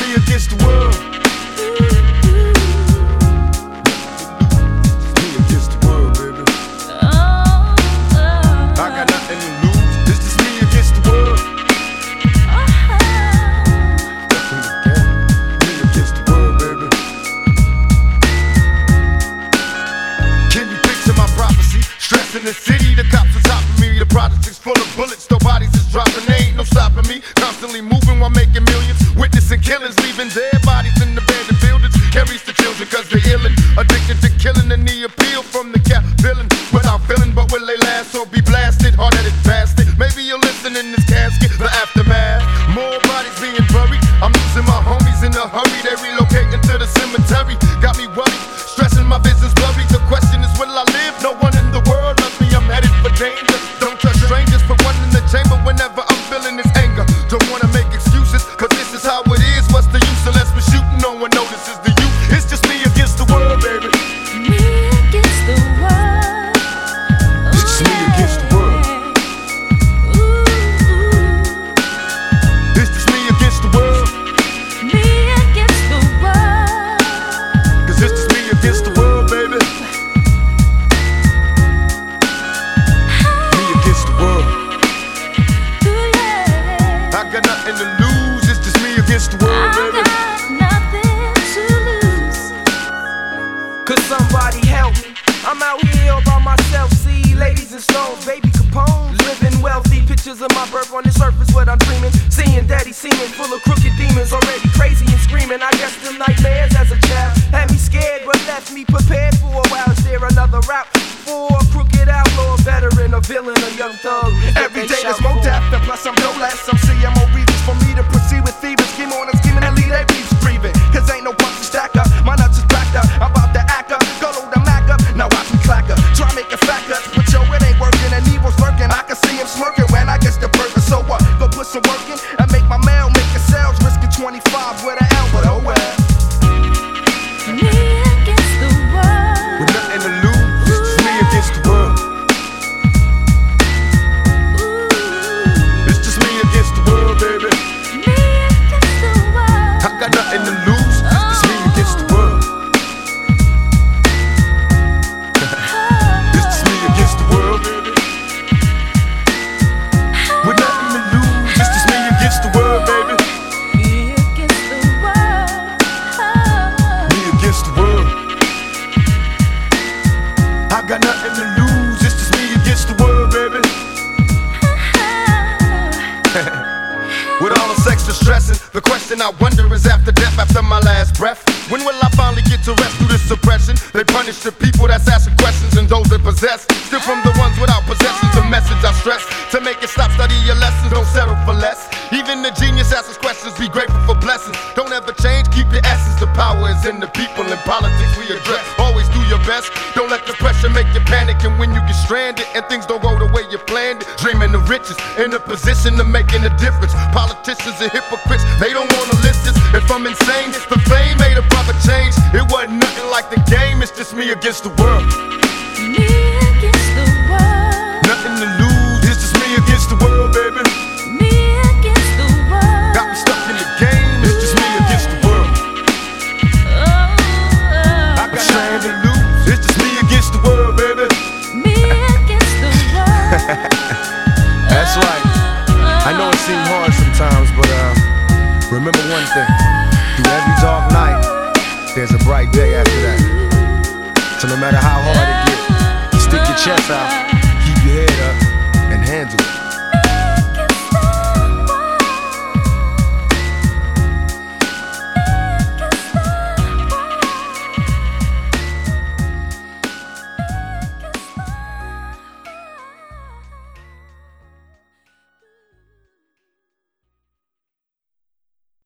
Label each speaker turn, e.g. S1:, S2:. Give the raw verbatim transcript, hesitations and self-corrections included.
S1: me against the world. It's me against the world, baby. I got nothing to lose. It's just me against the world. Me against the world, baby. Can you picture my prophecy? Stress in the city, the cops on top of me. The projects full of bullets, no bodies is dropping. There ain't no stopping me. Constantly moving while making millions. Witnessing killings, leaving dead bodies in the abandoned buildings. Carries the children cause they're illin'. Addicted to killing and the appeal from the cap villain. Without feeling, but will they last or be blasted? Hard-headed bastard. Maybe you'll listen in this casket. The aftermath. More bodies being buried. I'm losing my homies in a hurry. They relocating to the cemetery. Got me worried. Stressing my business blurry. The question is, will I live? No one in the world loves me. I'm headed for danger. Don't trust strangers. Put one in the chamber whenever I'm feeling this anger. Don't wanna make excuses, cause this is how it is. What's the use unless we're shooting? No one notices the youth. It's just me against the world, baby.
S2: Me against the world.
S1: It's just me against the world. It's just me against the world.
S2: Me against the world.
S1: Cause it's just me against the world, baby. Me against the world. I got nothing to lose. It's just me against the world, baby.
S2: Nothing to lose.
S3: Could somebody help me? I'm out here all by myself. See ladies and stones, baby Capone, living wealthy. Pictures of my birth on the surface, what I'm dreaming. Seeing daddy seeming full of crooked demons, already crazy and screaming. I guess them nightmares as a child had me scared, but left me prepared for a while. Is there another route for a crooked outlaw, a veteran, a villain, a young thug?
S4: Every day there's more death, and plus I'm no less. I'm seeing more reasons for me to proceed with fever. Scheme on and scheming and lead their beefs breathing. Cause ain't no punch to stack up. My nuts is backed up. I'm about to act up. Go load the Mac up. Now watch me clack up. Try make it fact up. But yo, it ain't working and evil's lurking. I can see him smirking when I get the burger. So what? Go put some work in and make my mail, make a sales. Risking twenty-five with an L, but oh well.
S2: Me against the world.
S1: With nothing to lose. It's just me against the world. It's just me against the world, baby.
S2: Me against the world.
S1: I got nothing to lose. It's me against the world. It's just me against the world, baby. With nothing to lose. It's just me against the world, baby.
S2: Me against the world.
S1: Me against the world. I got nothing to lose. It's just me against the world, baby. With all this extra stressing, the question I wonder is after death, after my last breath, when will I finally get to rest through this suppression? They punish the people that's asking questions and those that possess. Still from the ones without possessions, the message I stress. To make it stop, study your lessons, don't settle for less. Even the genius asks questions, be grateful for blessings. Don't ever change, keep your essence. The power is in the people, in politics we address. Always do your best, don't let the pressure make you panic. And when you get stranded and things don't go the way you planned it, dreaming of riches, in a position of making a difference. Politicians and hypocrites, they don't wanna listen. If I'm insane, the fame made a brother change. It wasn't nothing like the game, it's just me against the world.
S2: Me against the world.
S1: Nothing to lose, it's just me against the world, baby.
S2: Me against the world.
S1: Got me stuck in the game, it's just me against the world. I got nothing to lose, it's just me against the world, baby.
S2: Me against the world.
S1: That's right. I know it seems hard sometimes, but uh, remember one thing. Through every dark night, there's a bright day after that. So no matter how hard it gets, you stick your chest out